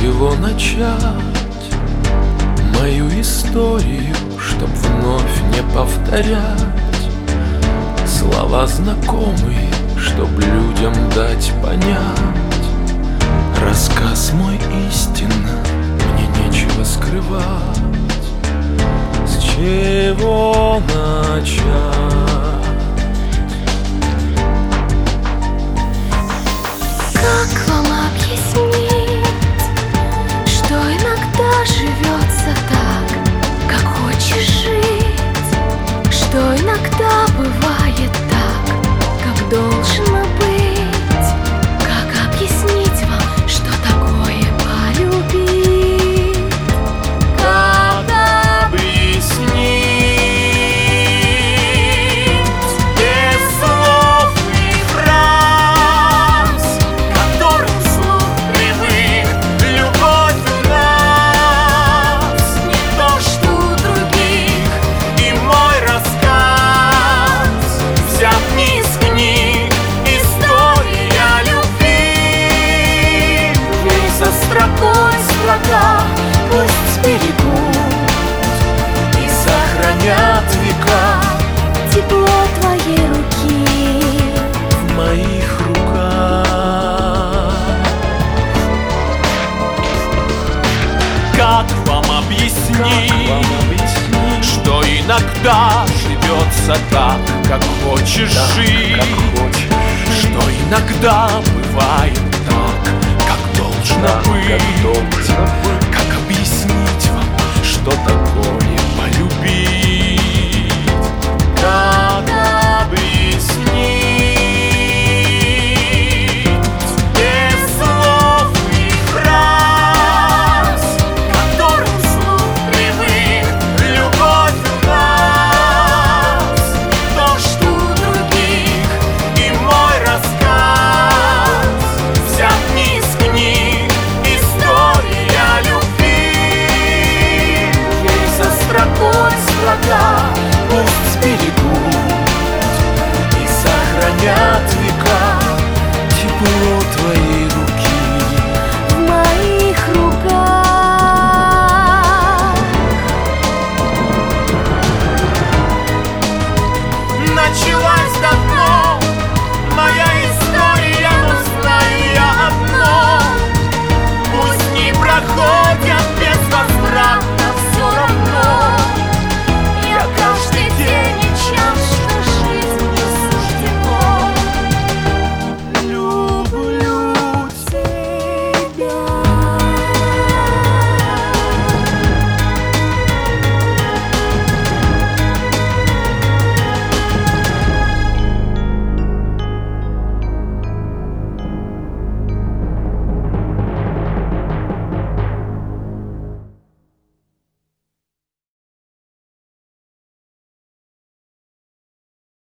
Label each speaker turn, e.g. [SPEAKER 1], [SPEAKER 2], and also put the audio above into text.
[SPEAKER 1] чего начать мою историю, чтоб вновь не повторять слова знакомые, чтоб людям дать понять. Рассказ мой истинно, мне нечего скрывать. С чего начать?
[SPEAKER 2] Как вам объяснить, что иногда живется так, как хочешь жить, что иногда бывает так, как должно быть? Как объяснить вам, что такое полюбить?
[SPEAKER 1] Как объяснить без слов и фраз, которым слух привык? Любовь у нас не то, что у других, и мой рассказ взят не из книг. История любви, в ней со строкой строка пусть сберегут и сохранят века
[SPEAKER 2] Тепло твоей руки
[SPEAKER 1] в моих руках. Как вам объяснить, что иногда живется так, как хочешь жить, что иногда бывает так, как должно быть? Как объяснить вам, что такое